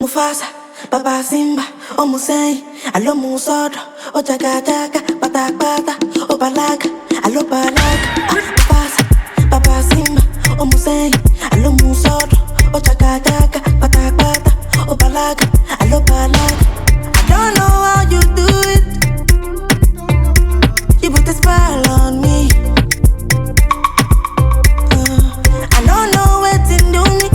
Mufasa, Baba Simba, O Musei, Alo Musodo, O Jaga Jaga, Bata Bata, O Balaga, Alo Balaga, Mufasa, Baba Simba, O Musei, Alo Musodo, O Jaga Jaga, Bata Bata, O Balaga, Alo Balaga. I don't know how you do it. You put a spell on me. I don't know what's in do me,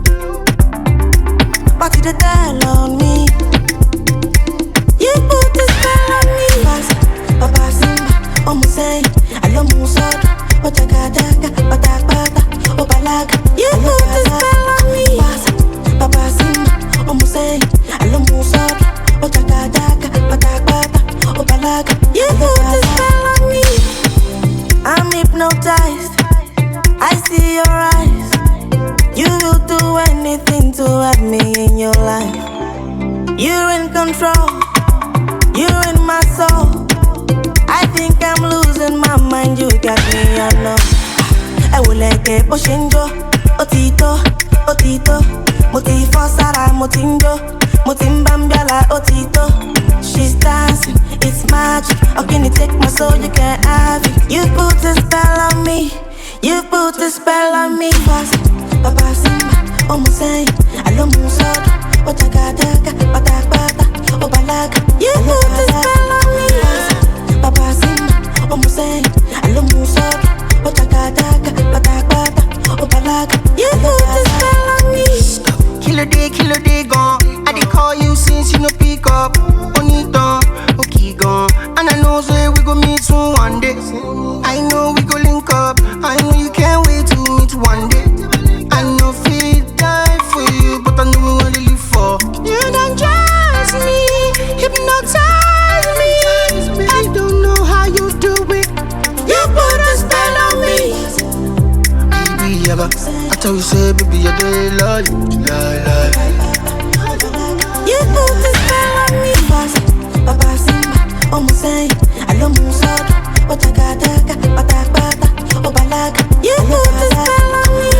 but you tell on me. You put a spell on me. Baba Simba, O Musei, Alo Musodo, O Jaga Jaga, Bata Bata, O Balaga. You put a spell on me. Baba Simba, O Musei, Alo Musodo, O Jaga Jaga, Bata Bata, O Balaga. You put a spell on me. I'm hypnotized. I see your eyes. You will do anything to have me in your life. You're in control. You're in my soul. I think I'm losing my mind. You got me, I know. I will let it poshinjo. Otito, otito. Motifo sara motinjo. Motimbambiala otito. She's dancing, it's magic. How can you take my soul? You can't have it. You put a spell on me. You put a spell on me. Baba Simba, O Musei, Alo Musodo, O Jaga Jaga, Bata Bata, O Balaga. You put a spell on me. Baba Simba, O Musei, Alo Musodo, O Jaga Jaga, Bata Bata, O Balaga. You put a spell on me. Killer day gone. I did call you since you no pick up. Bonito, okay gone. And I know say we go meet soon one day. I know we go link up. I know you can't wait to meet one day. I know feel die for you, but I know we wanna live for. You don't trust me, hypnotize me. I don't know how you do it. You put a spell on me. Baby, ever I tell you say, baby, I do love you, lie. You put a spell on me. Baba Simba, O Musei, Alo Musodo, O Jaga Jaga, Bata Bata, O Balaga. You put a spell on me.